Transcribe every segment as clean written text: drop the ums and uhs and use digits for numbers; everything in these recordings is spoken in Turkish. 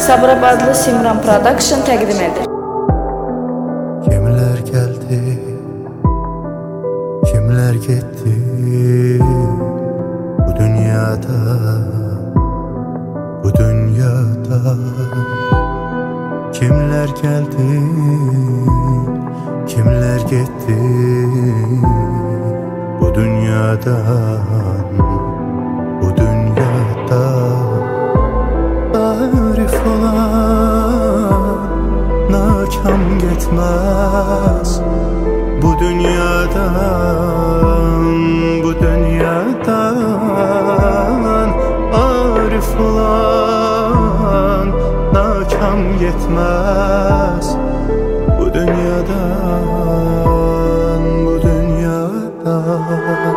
Sabirabadlı Simran Production təqdim edir. Kimler geldi, kimler gitti bu dünyada, bu dünyada. Kimler geldi, kimler gitti bu dünyadan, bu dünyada. Arif olan nakam gitmez bu dünyadan, bu dünyadan. Arif olan nakam gitmez bu dünyadan, bu dünyadan.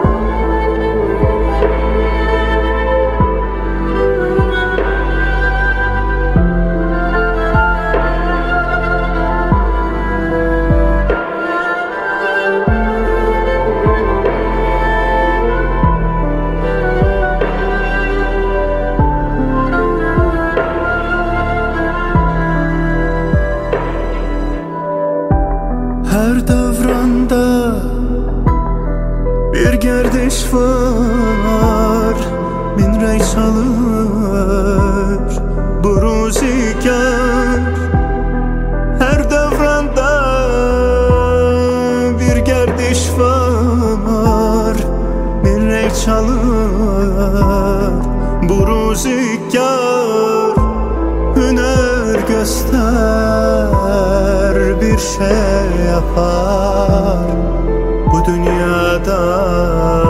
Her devranda bir gerdiş var, bin rey çalır bu rüzgar. Her devranda bir gerdiş var, bin rey çalır bu rüzgar. Hüner göster, bir şey yapar bu dünyada,